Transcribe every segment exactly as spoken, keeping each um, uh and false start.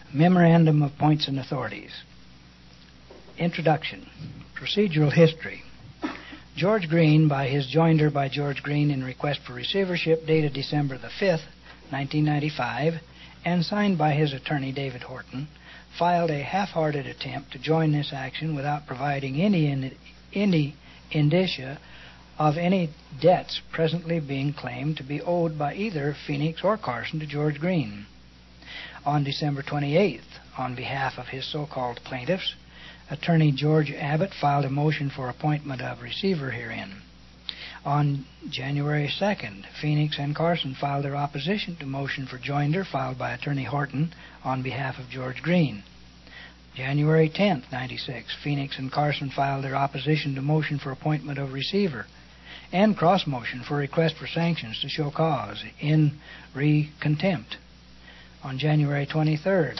Memorandum of Points and Authorities. Introduction. Procedural history. George Green, by his joinder by George Green in request for receivership dated December the fifth, nineteen ninety-five, and signed by his attorney David Horton, filed a half-hearted attempt to join this action without providing any, in, any indicia of any debts presently being claimed to be owed by either Phoenix or Carson to George Green. On December twenty-eighth, on behalf of his so-called plaintiffs, Attorney George Abbott filed a motion for appointment of receiver herein. On January second, Phoenix and Carson filed their opposition to motion for joinder filed by Attorney Horton on behalf of George Green. January tenth, ninety-six, Phoenix and Carson filed their opposition to motion for appointment of receiver and cross-motion for request for sanctions to show cause in re contempt. On January twenty-third,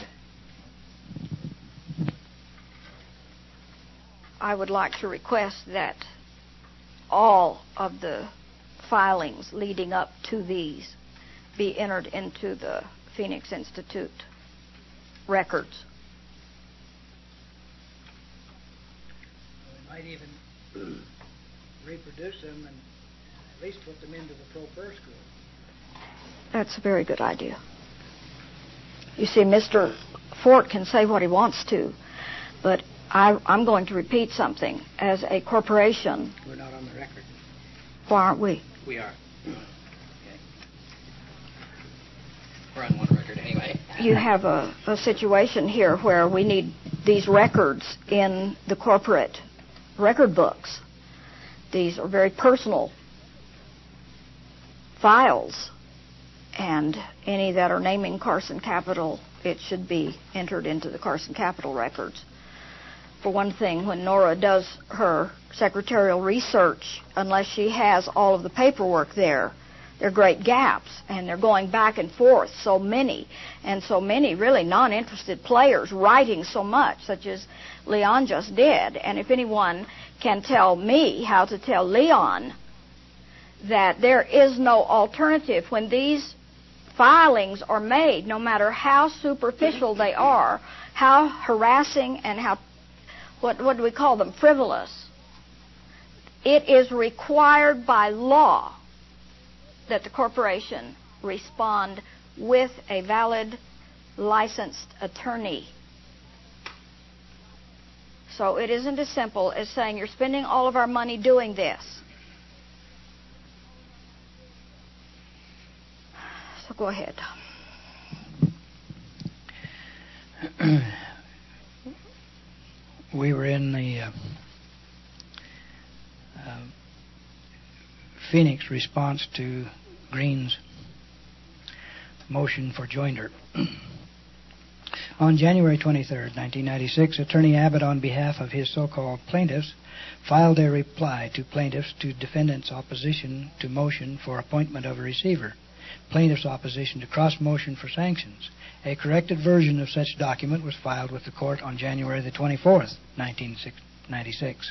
I would like to request that all of the filings leading up to these be entered into the Phoenix Institute records. We might even reproduce them and at least put them into the pro per school. That's a very good idea. You see, Mister Fort can say what he wants to, but I, I'm going to repeat something. As a corporation... We're not on the record. Why aren't we? We are. Okay. We're on one record anyway. You have a, a situation here where we need these records in the corporate record books. These are very personal files, and any that are naming Carson Capital, it should be entered into the Carson Capital records. For one thing, when Nora does her secretarial research, unless she has all of the paperwork there, there are great gaps, and they're going back and forth, so many, and so many really non-interested players writing so much, such as Leon just did. And if anyone can tell me how to tell Leon that there is no alternative when these filings are made, no matter how superficial they are, how harassing and how What, what do we call them? Frivolous. It is required by law that the corporation respond with a valid, licensed attorney. So it isn't as simple as saying you're spending all of our money doing this. So go ahead. We were in the uh, uh, Phoenix response to Green's motion for joinder. On January twenty-third, nineteen ninety-six, Attorney Abbott, on behalf of his so-called plaintiffs, filed a reply to plaintiffs to defendants' opposition to motion for appointment of a receiver, plaintiffs' opposition to cross-motion for sanctions. A corrected version of such document was filed with the court on January the twenty-fourth, nineteen ninety-six.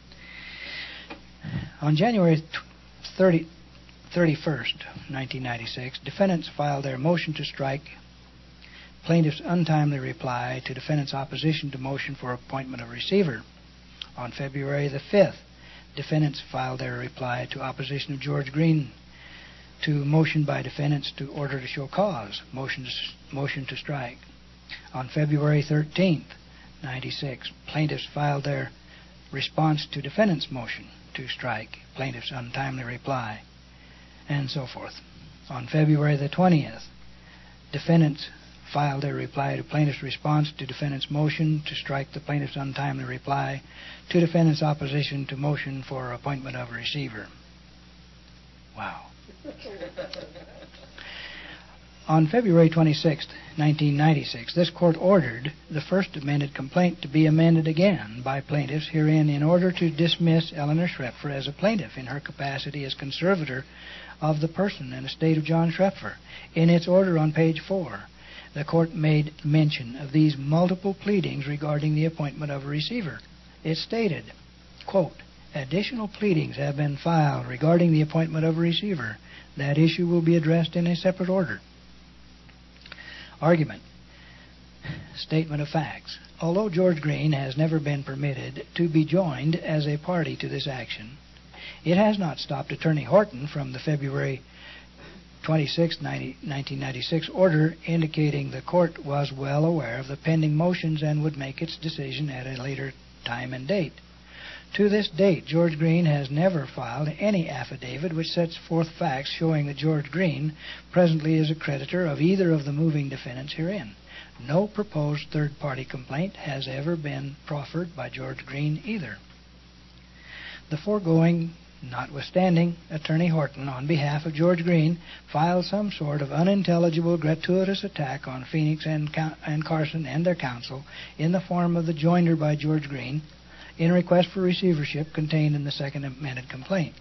On January thirty-first, nineteen ninety-six, defendants filed their motion to strike plaintiff's untimely reply to defendants' opposition to motion for appointment of receiver. On February the fifth, defendants filed their reply to opposition of George Green to motion by defendants to order to show cause, motion to, motion to strike. On February thirteenth, ninety-six, plaintiffs filed their response to defendants' motion to strike, plaintiff's untimely reply, and so forth. On February the twentieth, defendants filed their reply to plaintiff's response to defendants' motion to strike the plaintiff's untimely reply to defendants' opposition to motion for appointment of a receiver. Wow. On February twenty-sixth, nineteen ninety-six, this court ordered the first amended complaint to be amended again by plaintiffs herein in order to dismiss Eleanor Schrepfer as a plaintiff in her capacity as conservator of the person and estate of John Schrepfer. In its order on page four, the court made mention of these multiple pleadings regarding the appointment of a receiver. It stated, quote, "Additional pleadings have been filed regarding the appointment of a receiver. That issue will be addressed in a separate order." Argument. statement of facts. Although George Green has never been permitted to be joined as a party to this action, it has not stopped Attorney Horton from the February twenty-sixth, nineteen ninety-six order indicating the court was well aware of the pending motions and would make its decision at a later time and date. To this date, George Green has never filed any affidavit which sets forth facts showing that George Green presently is a creditor of either of the moving defendants herein. No proposed third-party complaint has ever been proffered by George Green either. The foregoing notwithstanding, Attorney Horton, on behalf of George Green, filed some sort of unintelligible, gratuitous attack on Phoenix and, and Carson and their counsel in the form of the joinder by George Green in request for receivership contained in the second amended complaint.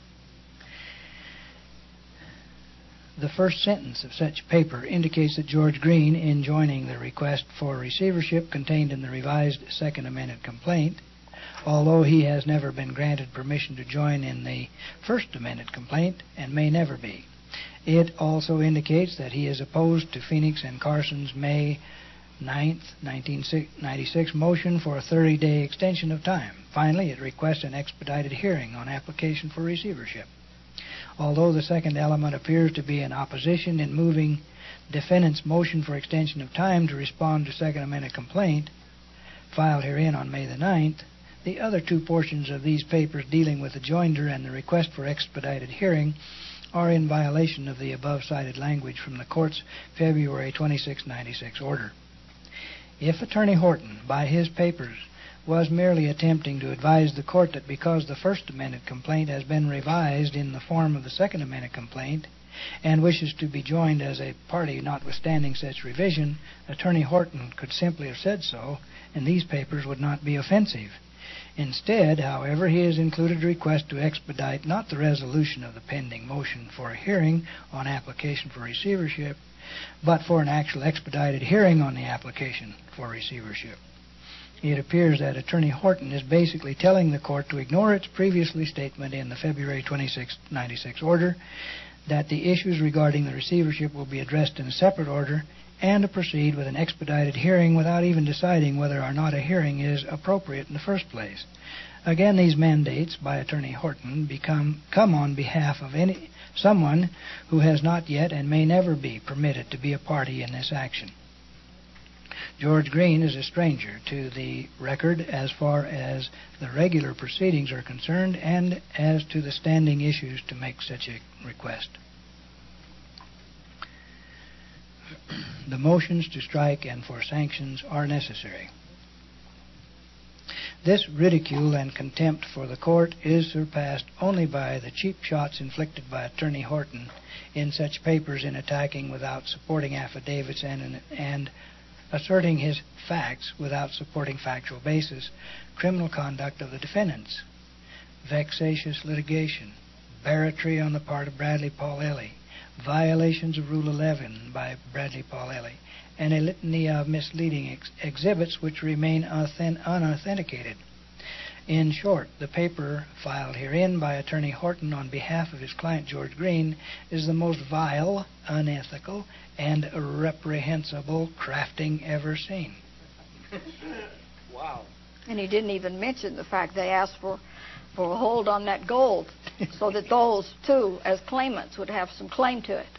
The first sentence of such paper indicates that George Green, in joining the request for receivership contained in the revised second amended complaint, although he has never been granted permission to join in the first amended complaint and may never be. It also indicates that he is opposed to Phoenix and Carson's May ninth, nineteen ninety-six motion for a thirty-day extension of time. Finally, it requests an expedited hearing on application for receivership. Although the second element appears to be in opposition in moving defendant's motion for extension of time to respond to second amended complaint filed herein on May the ninth, the other two portions of these papers dealing with the joinder and the request for expedited hearing are in violation of the above-cited language from the court's February twenty-sixth, ninety-six order. If Attorney Horton, by his papers, was merely attempting to advise the court that because the first amended complaint has been revised in the form of the second amended complaint and wishes to be joined as a party notwithstanding such revision, Attorney Horton could simply have said so, and these papers would not be offensive. Instead, however, he has included a request to expedite not the resolution of the pending motion for a hearing on application for receivership, but for an actual expedited hearing on the application for receivership. It appears that Attorney Horton is basically telling the court to ignore its previously statement in the February twenty-sixth, ninety-six order that the issues regarding the receivership will be addressed in a separate order and to proceed with an expedited hearing without even deciding whether or not a hearing is appropriate in the first place. Again, these mandates by Attorney Horton become come on behalf of any someone who has not yet and may never be permitted to be a party in this action. George Green is a stranger to the record as far as the regular proceedings are concerned and as to the standing issues to make such a request. The motions to strike and for sanctions are necessary. This ridicule and contempt for the court is surpassed only by the cheap shots inflicted by Attorney Horton in such papers in attacking without supporting affidavits and, and asserting his facts without supporting factual basis, criminal conduct of the defendants, vexatious litigation, barratry on the part of Bradley Paulelli, violations of Rule eleven by Bradley Paulelli, and a litany of misleading ex- exhibits which remain authentic- unauthenticated. In short, the paper filed herein by Attorney Horton on behalf of his client George Green is the most vile, unethical, and reprehensible crafting ever seen. Wow. And he didn't even mention the fact they asked for, for a hold on that gold so that those two, as claimants, would have some claim to it.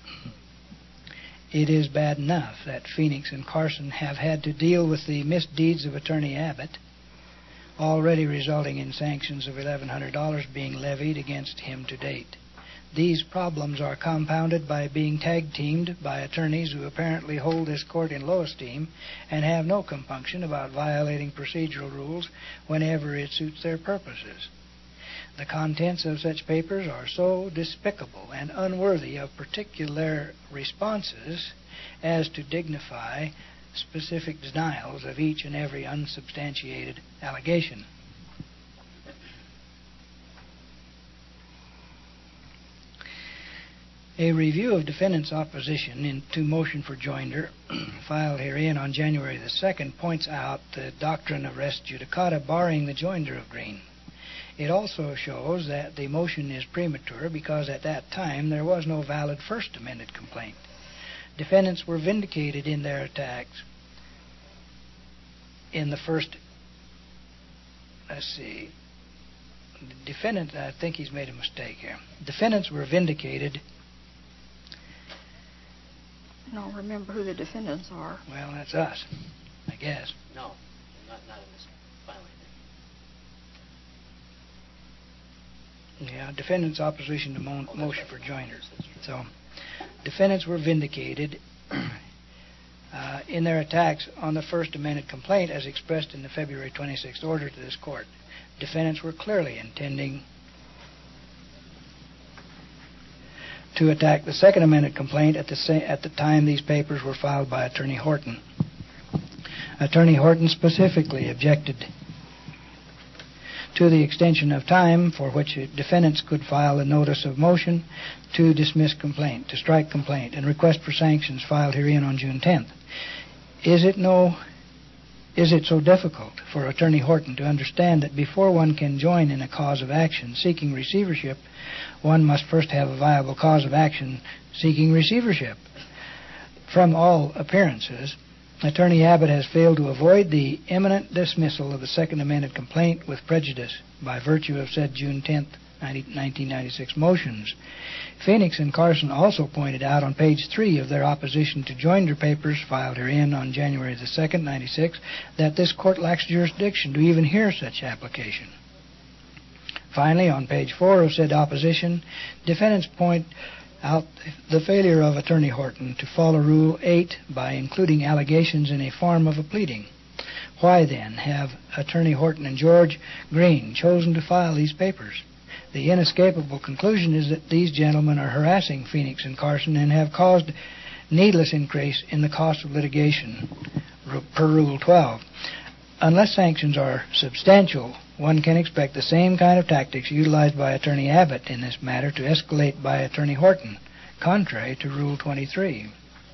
It is bad enough that Phoenix and Carson have had to deal with the misdeeds of Attorney Abbott, already resulting in sanctions of eleven hundred dollars being levied against him to date. These problems are compounded by being tag-teamed by attorneys who apparently hold this court in low esteem and have no compunction about violating procedural rules whenever it suits their purposes. The contents of such papers are so despicable and unworthy of particular responses as to dignify specific denials of each and every unsubstantiated allegation. A review of defendant's opposition in, to motion for joinder, filed herein on January the second, points out the doctrine of res judicata barring the joinder of Green. It also shows that the motion is premature because at that time there was no valid First Amendment complaint. Defendants were vindicated in their attacks in the first, let's see, the defendant, I think he's made a mistake here. Defendants were vindicated. I don't remember who the defendants are. Well, that's us, I guess. No, not, not in this filing. Yeah, defendants' opposition to mo- Oh, motion right. for joinder. Yes, that's true. So, defendants were vindicated uh, in their attacks on the First Amendment complaint as expressed in the February twenty-sixth order to this court. Defendants were clearly intending to attack the Second Amendment complaint at the sa- at the time these papers were filed by Attorney Horton. Attorney Horton specifically objected to the extension of time for which defendants could file a notice of motion to dismiss complaint, to strike complaint, and request for sanctions filed herein on June tenth. Is it no Is it so difficult for Attorney Horton to understand that before one can join in a cause of action seeking receivership, one must first have a viable cause of action seeking receivership? From all appearances, Attorney Abbott has failed to avoid the imminent dismissal of the Second Amendment complaint with prejudice by virtue of said June tenth, nineteen ninety-six motions. Phoenix and Carson also pointed out on page three of their opposition to joinder papers filed herein on January the second, ninety-six, that this court lacks jurisdiction to even hear such application. Finally, on page four of said opposition, defendants point out the failure of Attorney Horton to follow Rule eight by including allegations in a form of a pleading. Why, then, have Attorney Horton and George Green chosen to file these papers? The inescapable conclusion is that these gentlemen are harassing Phoenix and Carson and have caused needless increase in the cost of litigation per Rule twelve. Unless sanctions are substantial, one can expect the same kind of tactics utilized by Attorney Abbott in this matter to escalate by Attorney Horton, contrary to Rule twenty-three.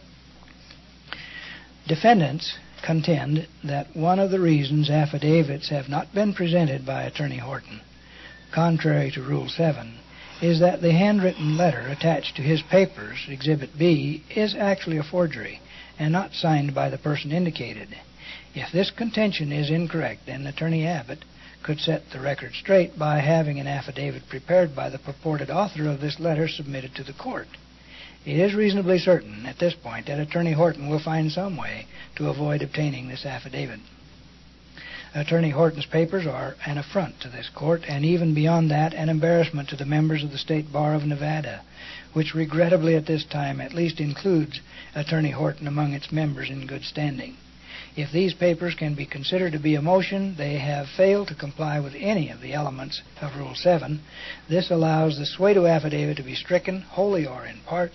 Defendants contend that one of the reasons affidavits have not been presented by Attorney Horton, contrary to Rule seven, is that the handwritten letter attached to his papers, Exhibit B, is actually a forgery and not signed by the person indicated. If this contention is incorrect, then Attorney Abbott could set the record straight by having an affidavit prepared by the purported author of this letter submitted to the court. It is reasonably certain at this point that Attorney Horton will find some way to avoid obtaining this affidavit. Attorney Horton's papers are an affront to this court, and even beyond that, an embarrassment to the members of the State Bar of Nevada, which regrettably at this time at least includes Attorney Horton among its members in good standing. If these papers can be considered to be a motion, they have failed to comply with any of the elements of Rule seven. This allows the Suedo affidavit to be stricken, wholly or in part,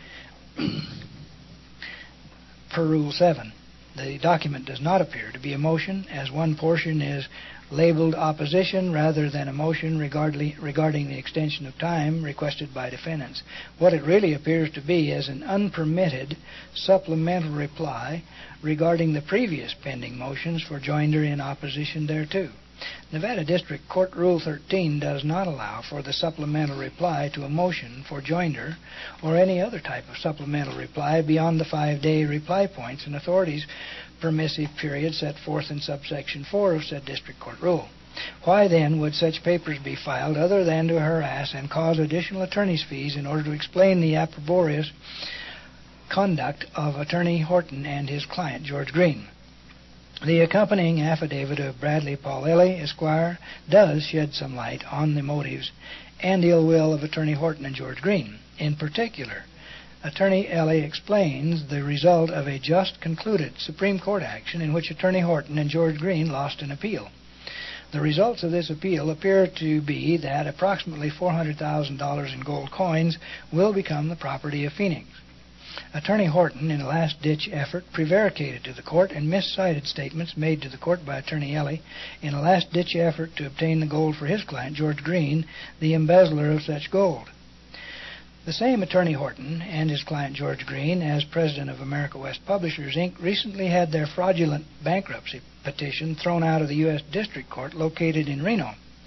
per Rule seven. The document does not appear to be a motion, as one portion is labeled opposition rather than a motion regarding the extension of time requested by defendants. What it really appears to be is an unpermitted supplemental reply regarding the previous pending motions for joinder in opposition thereto. Nevada District Court Rule thirteen does not allow for the supplemental reply to a motion for joinder or any other type of supplemental reply beyond the five-day reply points and authorities permissive period set forth in subsection four of said District Court Rule. Why, then, would such papers be filed other than to harass and cause additional attorney's fees in order to explain the opprobrious conduct of Attorney Horton and his client, George Green? The accompanying affidavit of Bradley Paulelli, Esquire, does shed some light on the motives and ill will of Attorney Horton and George Green. In particular, Attorney Ellie explains the result of a just concluded Supreme Court action in which Attorney Horton and George Green lost an appeal. The results of this appeal appear to be that approximately four hundred thousand dollars in gold coins will become the property of Phoenix. Attorney Horton, in a last-ditch effort, prevaricated to the court and miscited statements made to the court by Attorney Ellie in a last-ditch effort to obtain the gold for his client, George Green, the embezzler of such gold. The same Attorney Horton and his client, George Green, as president of America West Publishers, Incorporated, recently had their fraudulent bankruptcy petition thrown out of the U S District Court located in Reno.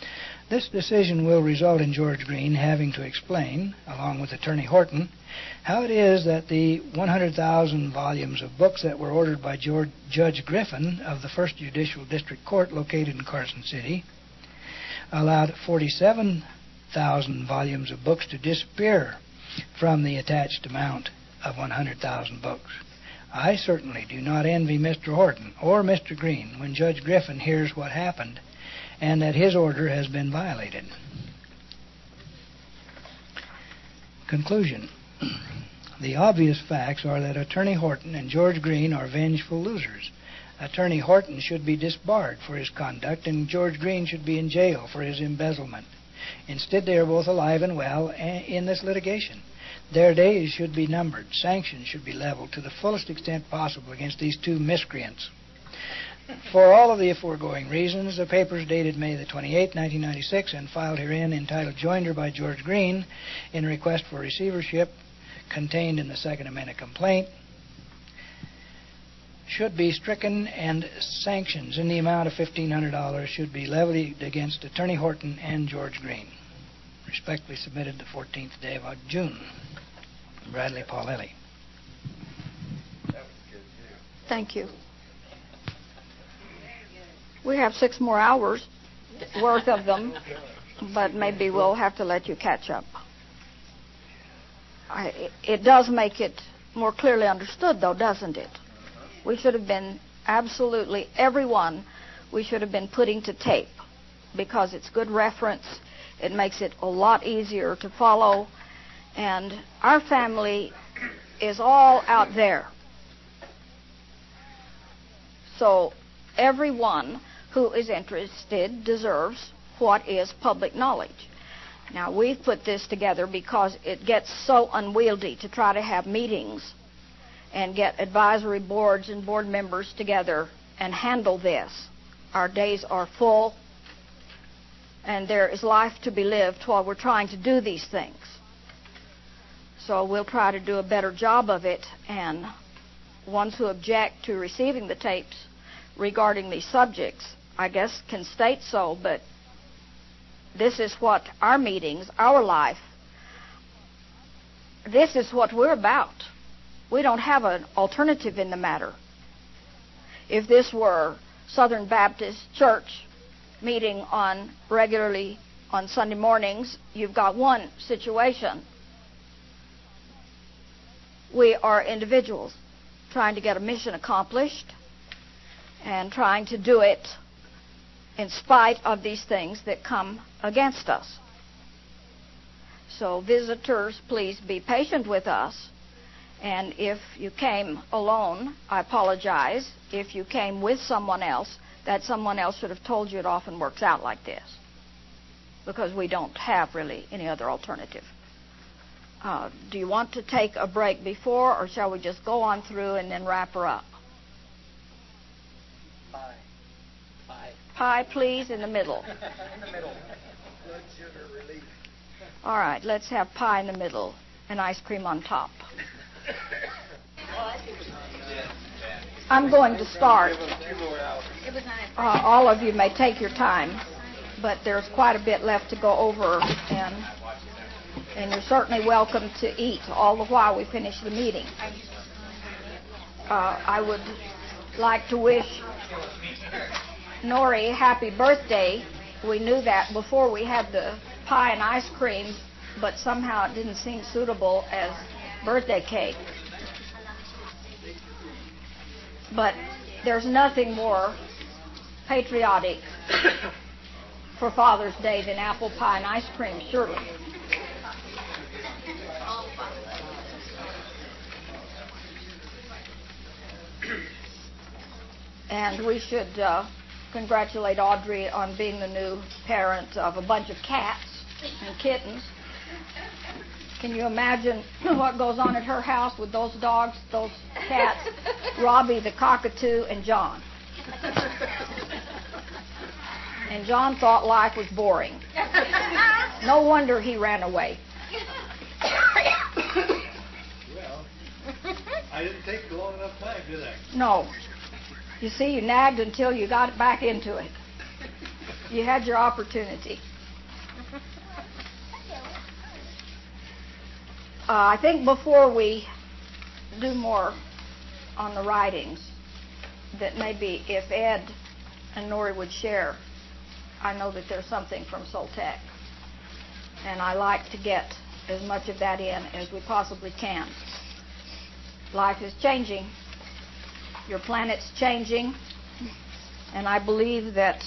This decision will result in George Green having to explain, along with Attorney Horton, how it is that the one hundred thousand volumes of books that were ordered by George, Judge Griffin of the First Judicial District Court located in Carson City allowed forty-seven thousand volumes of books to disappear from the attached amount of one hundred thousand books. I certainly do not envy Mister Horton or Mister Green when Judge Griffin hears what happened and that his order has been violated. Conclusion. The obvious facts are that Attorney Horton and George Green are vengeful losers. Attorney Horton should be disbarred for his conduct, and George Green should be in jail for his embezzlement. Instead, they are both alive and well in this litigation. Their days should be numbered. Sanctions should be leveled to the fullest extent possible against these two miscreants. For all of the foregoing reasons, the papers dated May the twenty-eighth, nineteen ninety-six, and filed herein entitled Joinder by George Green in request for receivership contained in the Second Amendment complaint should be stricken, and sanctions in the amount of fifteen hundred dollars should be levied against Attorney Horton and George Green. Respectfully submitted the fourteenth day of June. Bradley Paulelli. Thank you. We have six more hours worth of them, but maybe we'll have to let you catch up. I, it does make it more clearly understood, though, doesn't it? We should have been absolutely, everyone, we should have been putting to tape because it's good reference. It makes it a lot easier to follow. And our family is all out there. So everyone who is interested deserves what is public knowledge. Now, we've put this together because it gets so unwieldy to try to have meetings and get advisory boards and board members together and handle this. Our days are full, and there is life to be lived while we're trying to do these things. So we'll try to do a better job of it, and ones who object to receiving the tapes regarding these subjects, I guess, can state so, but this is what our meetings, our life, this is what we're about. We don't have an alternative in the matter. If this were Southern Baptist Church meeting on regularly on Sunday mornings, you've got one situation. We are individuals trying to get a mission accomplished and trying to do it in spite of these things that come against us. So visitors, please be patient with us. And if you came alone, I apologize. If you came with someone else, that someone else should have told you it often works out like this, because we don't have really any other alternative. Uh, do you want to take a break before, or shall we just go on through and then wrap her up? Pie. Pie. Pie, please, in the middle. In the middle. Blood sugar relief. All right, let's have pie in the middle and ice cream on top. I'm going to start. Uh, all of you may take your time, but there's quite a bit left to go over, and and you're certainly welcome to eat all the while we finish the meeting. Uh, I would like to wish Nori happy birthday. We knew that before we had the pie and ice cream, but somehow it didn't seem suitable as birthday cake. But there's nothing more patriotic for Father's Day than apple pie and ice cream, surely. And we should uh, congratulate Audrey on being the new parent of a bunch of cats and kittens. Can you imagine what goes on at her house with those dogs, those cats, Robbie the cockatoo, and John? And John thought life was boring. No wonder he ran away. Well, I didn't take long enough time, did I? No. You see, you nagged until you got back into it. You had your opportunity. Uh, I think before we do more on the writings, that maybe if Ed and Nori would share, I know that there's something from Soltec, and I like to get as much of that in as we possibly can. Life is changing. Your planet's changing, and I believe that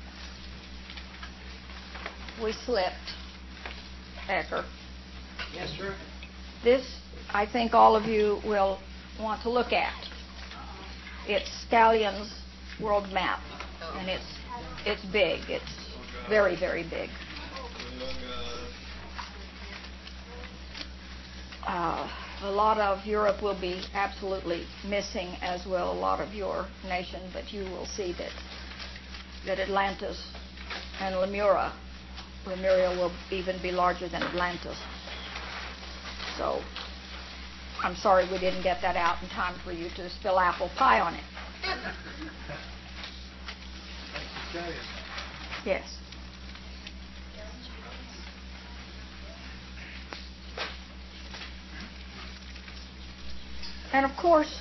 we slipped. Ecker. Yes, sir. This, I think all of you will want to look at. It's Scallion's world map, and it's it's big. It's very, very big. Uh, a lot of Europe will be absolutely missing, as will a lot of your nation, but you will see that that Atlantis and Lemuria, Lemuria will even be larger than Atlantis. So I'm sorry we didn't get that out in time for you to spill apple pie on it. Yes. And of course,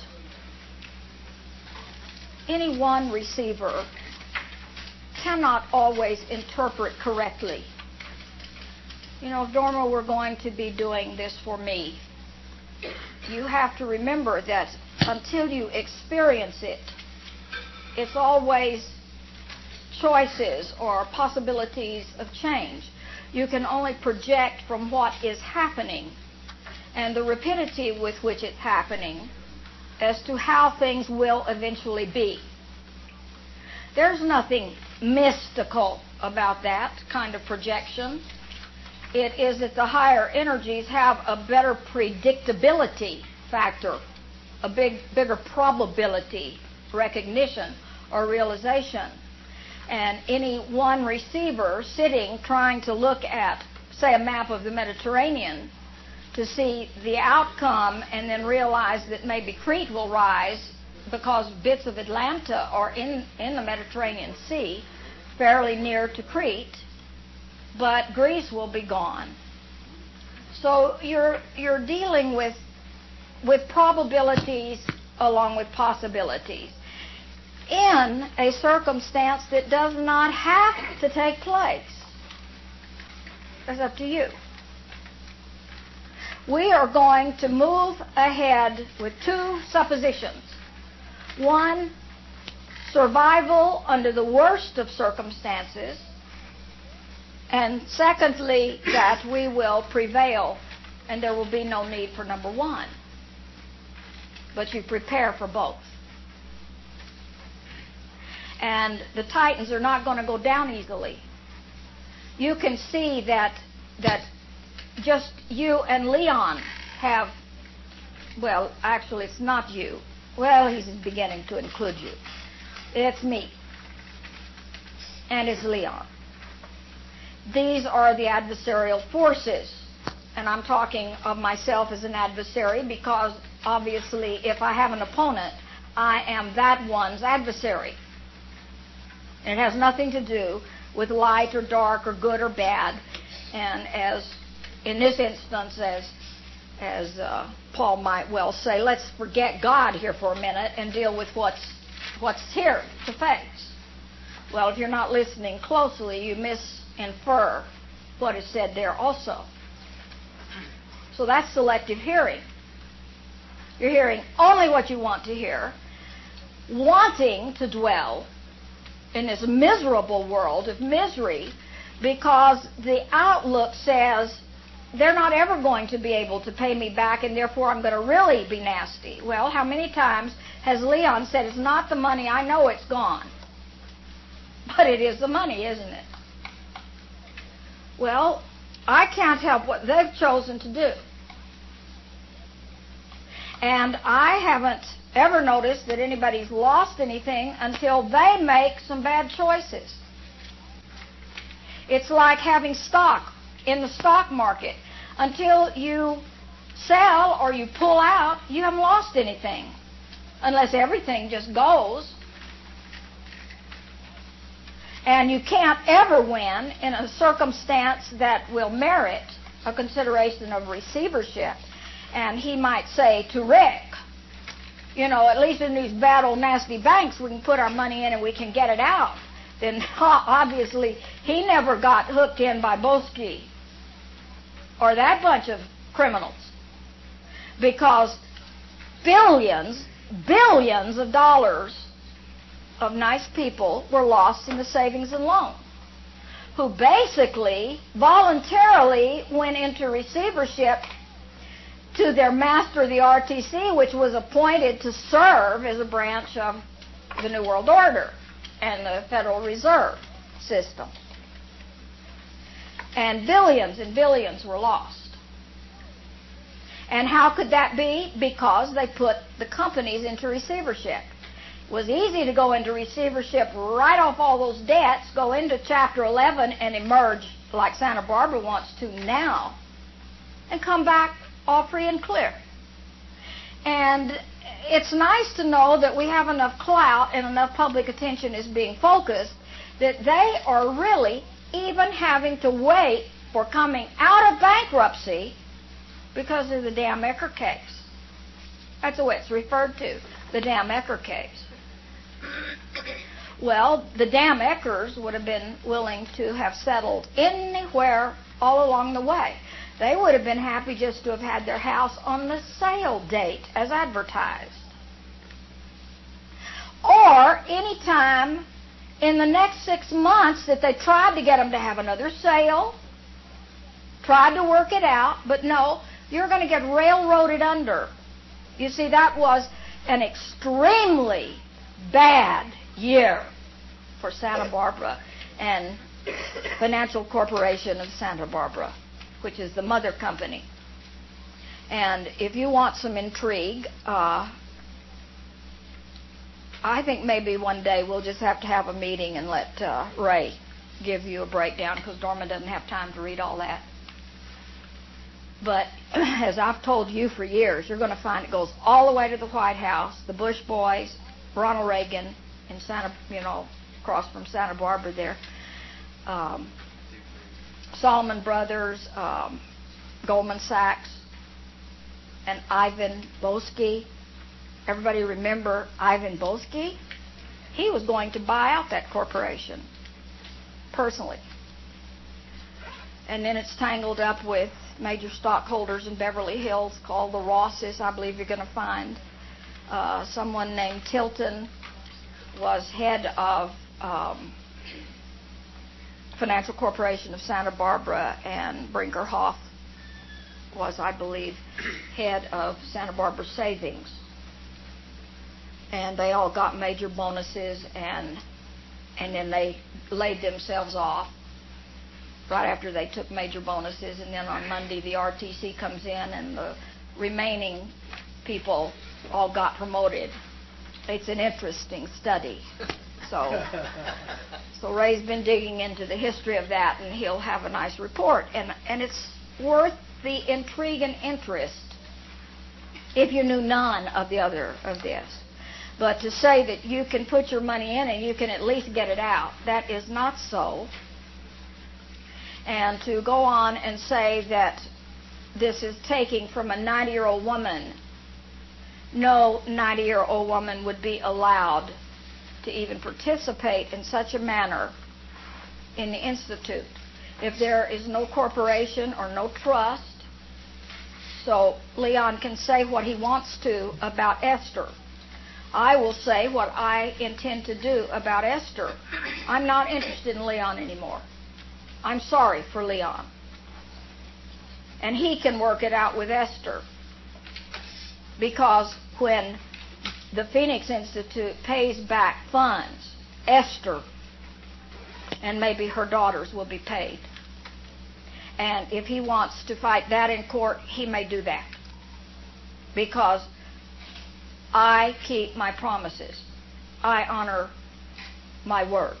any one receiver cannot always interpret correctly. You know, if Norma were going to be doing this for me, you have to remember that until you experience it, it's always choices or possibilities of change. You can only project from what is happening and the rapidity with which it's happening as to how things will eventually be. There's nothing mystical about that kind of projection. It is that the higher energies have a better predictability factor, a big, bigger probability recognition or realization. And any one receiver sitting trying to look at, say, a map of the Mediterranean to see the outcome and then realize that maybe Crete will rise because bits of Atlanta are in, in the Mediterranean Sea, fairly near to Crete, but Greece will be gone. So you're you're dealing with with probabilities along with possibilities in a circumstance that does not have to take place. It's up to you. We are going to move ahead with two suppositions. One, survival under the worst of circumstances, and secondly, that we will prevail and there will be no need for number one. But you prepare for both. And the Titans are not going to go down easily. You can see that that just you and Leon have, well, actually it's not you. Well, he's beginning to include you. It's me. And it's Leon. These are the adversarial forces. And I'm talking of myself as an adversary because obviously if I have an opponent, I am that one's adversary. And it has nothing to do with light or dark or good or bad. And as in this instance, as as uh, Paul might well say, let's forget God here for a minute and deal with what's what's here to face. Well, if you're not listening closely, you misinfer what is said there also. So that's selective hearing. You're hearing only what you want to hear, wanting to dwell in this miserable world of misery because the outlook says they're not ever going to be able to pay me back and therefore I'm going to really be nasty. Well, how many times has Leon said, it's not the money, I know it's gone. But it is the money, isn't it? Well, I can't help what they've chosen to do. And I haven't ever noticed that anybody's lost anything until they make some bad choices. It's like having stock in the stock market. Until you sell or you pull out, you haven't lost anything. Unless everything just goes. And you can't ever win in a circumstance that will merit a consideration of receivership. And he might say to Rick, you know, at least in these bad old nasty banks, we can put our money in and we can get it out. Then obviously he never got hooked in by Boesky or that bunch of criminals, because billions, billions of dollars of nice people were lost in the savings and loan, who basically voluntarily went into receivership to their master, the R T C, which was appointed to serve as a branch of the New World Order and the Federal Reserve System. And billions and billions were lost. And how could that be? Because they put the companies into receivership. It was easy to go into receivership, write off all those debts, go into Chapter eleven and emerge like Santa Barbara wants to now, and come back all free and clear. And it's nice to know that we have enough clout and enough public attention is being focused that they are really even having to wait for coming out of bankruptcy because of the damn Ecker case. That's the way it's referred to, the damn Ecker case. Well, the damn Eckers would have been willing to have settled anywhere all along the way. They would have been happy just to have had their house on the sale date as advertised. Or any time in the next six months that they tried to get them to have another sale, tried to work it out, but no, you're going to get railroaded under. You see, that was an extremely bad year for Santa Barbara and Financial Corporation of Santa Barbara, which is the mother company. And if you want some intrigue, uh, I think maybe one day we'll just have to have a meeting and let uh, Ray give you a breakdown, because Norma doesn't have time to read all that. But as I've told you for years, you're going to find it goes all the way to the White House, the Bush boys, Ronald Reagan in Santa, you know, across from Santa Barbara there, um, Salomon Brothers, um, Goldman Sachs, and Ivan Boesky. Everybody remember Ivan Boesky? He was going to buy out that corporation personally. And then it's tangled up with major stockholders in Beverly Hills called the Rosses. I believe you're going to find uh, someone named Tilton was head of um, Financial Corporation of Santa Barbara, and Brinkerhoff was, I believe, head of Santa Barbara Savings. And they all got major bonuses, and and then they laid themselves off right after they took major bonuses. And then on Monday, the R T C comes in, and the remaining people all got promoted. It's an interesting study. So, so Ray's been digging into the history of that, and he'll have a nice report. And and it's worth the intrigue and interest if you knew none of the other of this. But to say that you can put your money in and you can at least get it out, that is not so. And to go on and say that this is taking from a ninety-year-old woman, no ninety-year-old woman would be allowed to even participate in such a manner in the Institute if there is no corporation or no trust. So Leon can say what he wants to about Esther. I will say what I intend to do about Esther. I'm not interested in Leon anymore. I'm sorry for Leon. And he can work it out with Esther. Because when the Phoenix Institute pays back funds, Esther and maybe her daughters will be paid. And if he wants to fight that in court, he may do that. Because I keep my promises. I honor my word.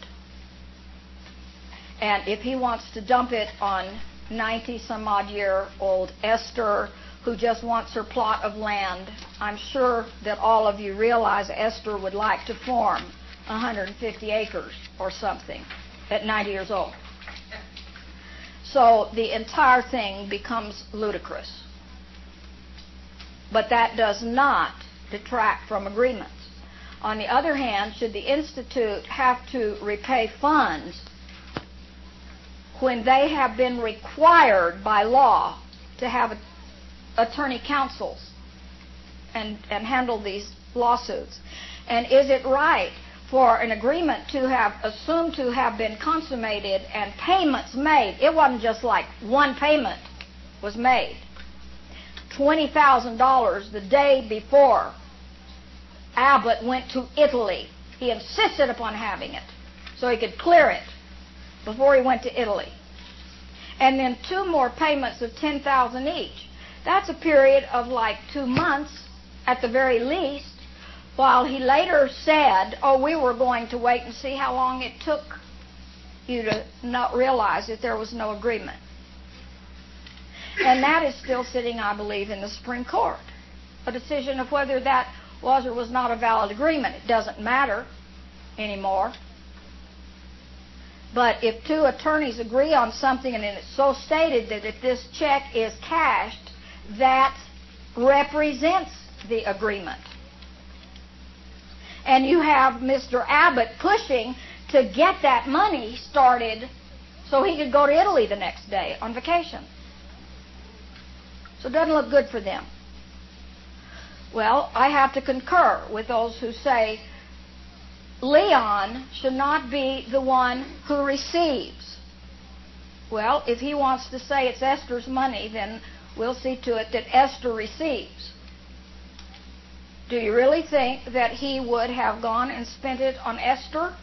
And if he wants to dump it on ninety-some-odd-year-old Esther, who just wants her plot of land, I'm sure that all of you realize Esther would like to form one hundred fifty acres or something. at ninety years old. So the entire thing becomes ludicrous. But that does not detract from agreements. On the other hand, should the Institute have to repay funds when they have been required by law to have attorney counsels and, and handle these lawsuits? And is it right for an agreement to have assumed to have been consummated and payments made? It wasn't just like one payment was made. twenty thousand dollars the day before Abbott went to Italy. He insisted upon having it so he could clear it before he went to Italy. And then two more payments of ten thousand dollars each. That's a period of like two months at the very least, while he later said, oh, we were going to wait and see how long it took you to not realize that there was no agreement. And that is still sitting, I believe, in the Supreme Court. A decision of whether that was or was not a valid agreement. It doesn't matter anymore. But if two attorneys agree on something and it's so stated that if this check is cashed, that represents the agreement. And you have Mister Abbott pushing to get that money started so he could go to Italy the next day on vacation. So it doesn't look good for them. Well, I have to concur with those who say Leon should not be the one who receives. Well, if he wants to say it's Esther's money, then we'll see to it that Esther receives. Do you really think that he would have gone and spent it on Esther?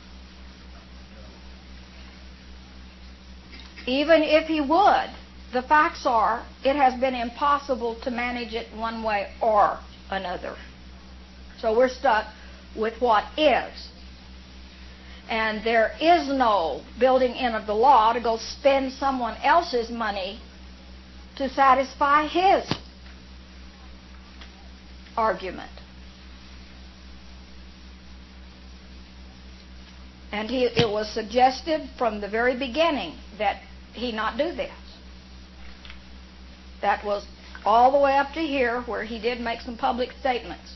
Even if he would, the facts are it has been impossible to manage it one way or another. So we're stuck with what is. And there is no building in of the law to go spend someone else's money to satisfy his argument. And he, it was suggested from the very beginning that he not do this. That was all the way up to here where he did make some public statements.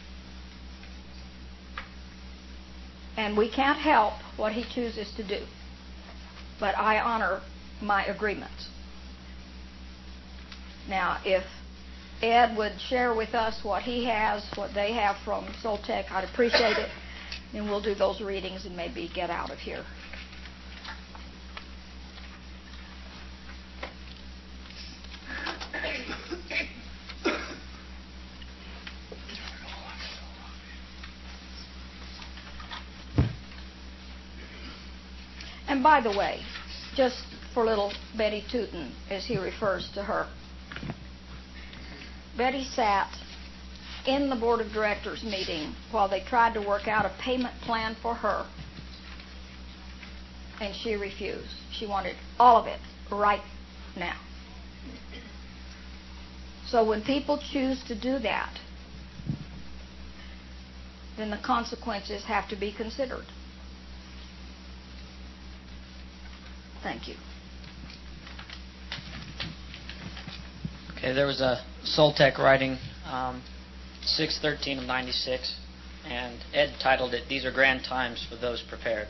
And we can't help what he chooses to do. But I honor my agreements. Now, if Ed would share with us what he has, what they have from Soltec, I'd appreciate it. And we'll do those readings and maybe get out of here. And by the way, just for little Betty Tootin, as he refers to her, Betty sat in the board of directors meeting while they tried to work out a payment plan for her, and she refused. She wanted all of it right now. So when people choose to do that, then the consequences have to be considered. Thank you. Okay, there was a Soltec writing um, six thirteen of ninety-six, and Ed titled it, "These are grand times for those prepared."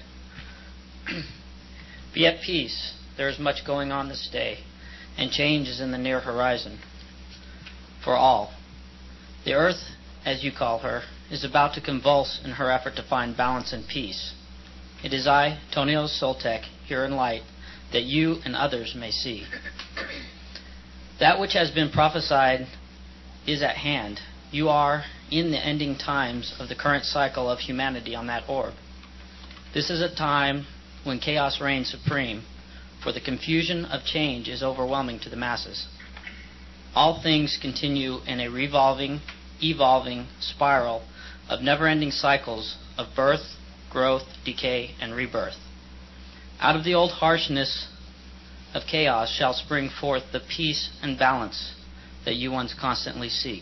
Be at peace. There is much going on this day, and change is in the near horizon. For all. The earth, as you call her, is about to convulse in her effort to find balance and peace. It is I, Tonio Soltec, here in light, that you and others may see. That which has been prophesied is at hand. You are in the ending times of the current cycle of humanity on that orb. This is a time when chaos reigns supreme, for the confusion of change is overwhelming to the masses. All things continue in a revolving, evolving spiral of never-ending cycles of birth, growth, decay, and rebirth. Out of the old harshness of chaos shall spring forth the peace and balance that you once constantly seek.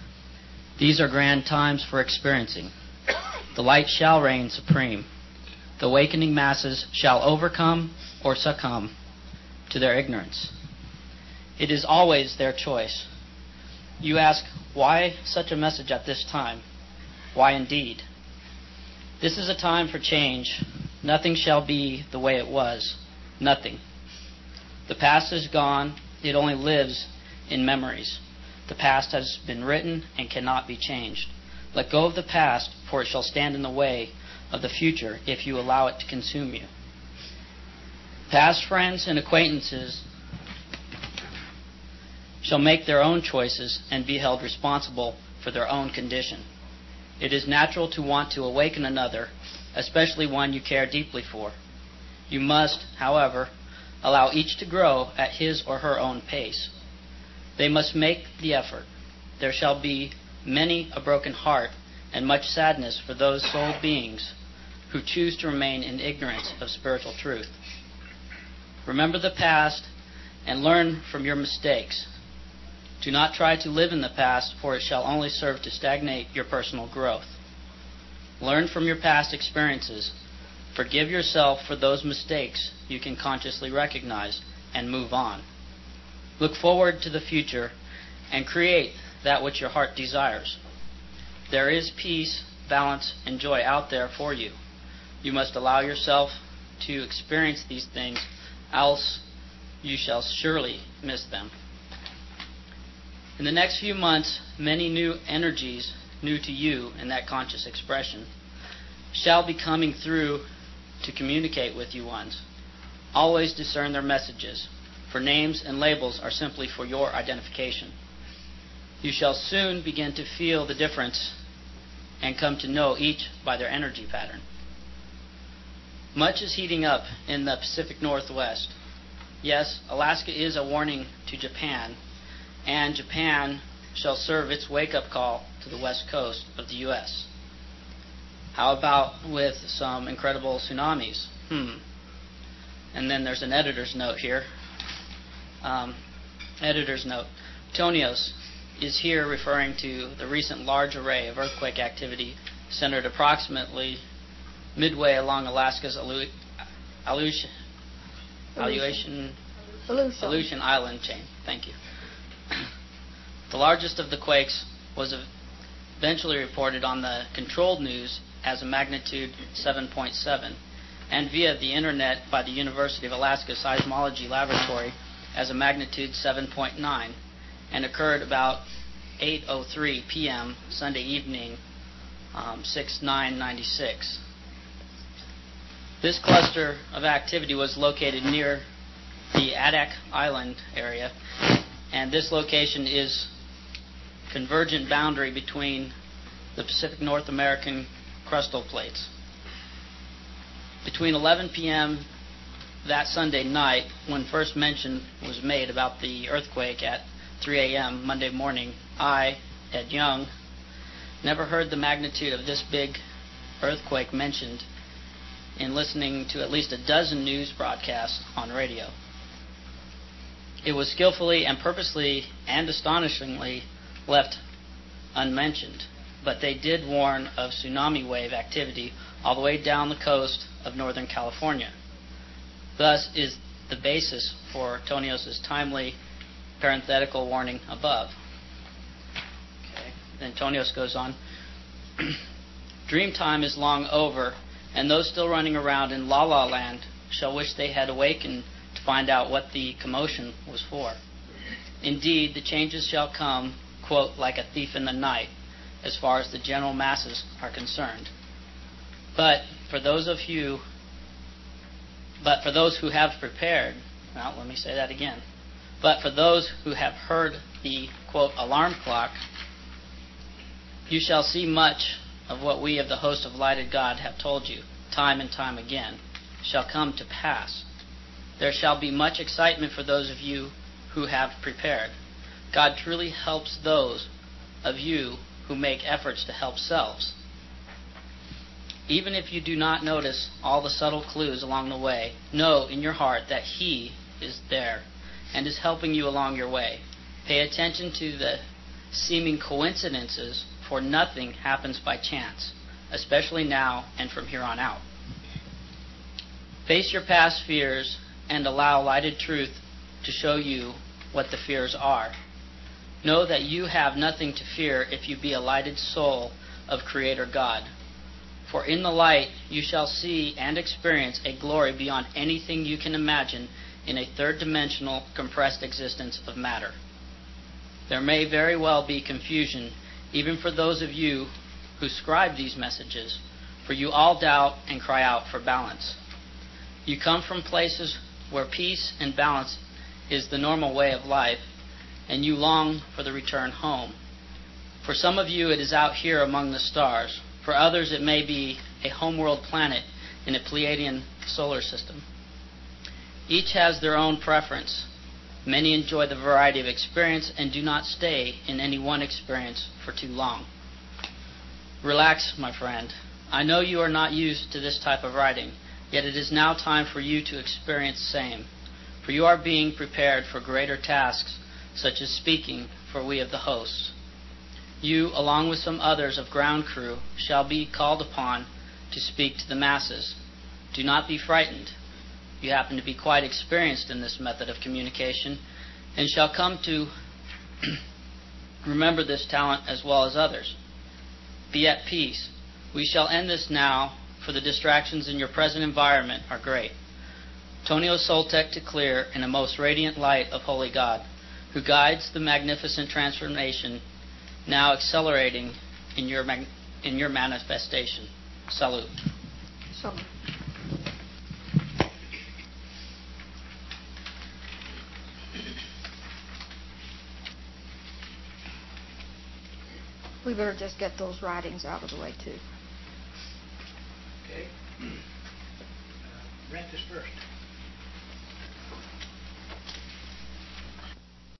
These are grand times for experiencing. The light shall reign supreme. The awakening masses shall overcome or succumb to their ignorance. It is always their choice. You ask, why such a message at this time? Why indeed? This is a time for change. Nothing shall be the way it was. Nothing. The past is gone. It only lives in memories. The past has been written and cannot be changed. Let go of the past, for it shall stand in the way of the future if you allow it to consume you. Past friends and acquaintances shall make their own choices and be held responsible for their own condition. It is natural to want to awaken another, especially one you care deeply for. You must, however, allow each to grow at his or her own pace. They must make the effort. There shall be many a broken heart and much sadness for those soul beings who choose to remain in ignorance of spiritual truth. Remember the past and learn from your mistakes. Do not try to live in the past, for it shall only serve to stagnate your personal growth. Learn from your past experiences. Forgive yourself for those mistakes you can consciously recognize and move on. Look forward to the future and create that which your heart desires. There is peace, balance, and joy out there for you. You must allow yourself to experience these things, else you shall surely miss them. In the next few months, many new energies, new to you in that conscious expression, shall be coming through to communicate with you ones. Always discern their messages, for names and labels are simply for your identification. You shall soon begin to feel the difference and come to know each by their energy pattern. Much is heating up in the Pacific Northwest. Yes, Alaska is a warning to Japan, and Japan shall serve its wake-up call to the west coast of the U S How about with some incredible tsunamis? Hmm. And then there's an editor's note here. Um, editor's note. Tonios is here referring to the recent large array of earthquake activity centered approximately midway along Alaska's Alu- Aleutian, Aleutian, Aleutian. Aleutian Island chain. Thank you. The largest of the quakes was eventually reported on the controlled news as a magnitude seven point seven, and via the internet by the University of Alaska Seismology Laboratory as a magnitude seven point nine, and occurred about eight oh three p.m. Sunday evening, um, six nine ninety-six. This cluster of activity was located near the Adak Island area, and this location is convergent boundary between the Pacific North American crustal plates. Between eleven p.m. that Sunday night, when first mention was made about the earthquake at three a.m. Monday morning, I, Ed Young, never heard the magnitude of this big earthquake mentioned in listening to at least a dozen news broadcasts on radio. It was skillfully and purposely and astonishingly left unmentioned, but they did warn of tsunami wave activity all the way down the coast of Northern California. Thus is the basis for Tonios' timely parenthetical warning above. Okay. Then Tonios goes on. Dream time is long over, and those still running around in La La Land shall wish they had awakened to find out what the commotion was for. Indeed, the changes shall come, quote, like a thief in the night, as far as the general masses are concerned. But for those of you, but for those who have prepared, well, let me say that again. But for those who have heard the, quote, alarm clock, you shall see much of what we of the host of lighted God have told you, time and time again, shall come to pass. There shall be much excitement for those of you who have prepared. God truly helps those of you who make efforts to help selves. Even if you do not notice all the subtle clues along the way, know in your heart that He is there and is helping you along your way. Pay attention to the seeming coincidences, for nothing happens by chance, especially now and from here on out. Face your past fears and allow lighted truth to show you what the fears are. Know that you have nothing to fear if you be a lighted soul of Creator God. For in the light you shall see and experience a glory beyond anything you can imagine in a third-dimensional, compressed existence of matter. There may very well be confusion, even for those of you who scribe these messages, for you all doubt and cry out for balance. You come from places where peace and balance is the normal way of life, and you long for the return home. For some of you it is out here among the stars. For others it may be a homeworld planet in a Pleiadian solar system. Each has their own preference. Many enjoy the variety of experience and do not stay in any one experience for too long. Relax, my friend. I know you are not used to this type of writing, yet it is now time for you to experience the same. For you are being prepared for greater tasks, such as speaking for we of the hosts. You, along with some others of ground crew, shall be called upon to speak to the masses. Do not be frightened. You happen to be quite experienced in this method of communication and shall come to remember this talent as well as others. Be at peace. We shall end this now, for the distractions in your present environment are great. Tonio Soltec to clear in a most radiant light of Holy God, who guides the magnificent transformation now accelerating in your mag- in your manifestation. Salute. So, we better just get those writings out of the way too. Okay. Uh, Brent is first.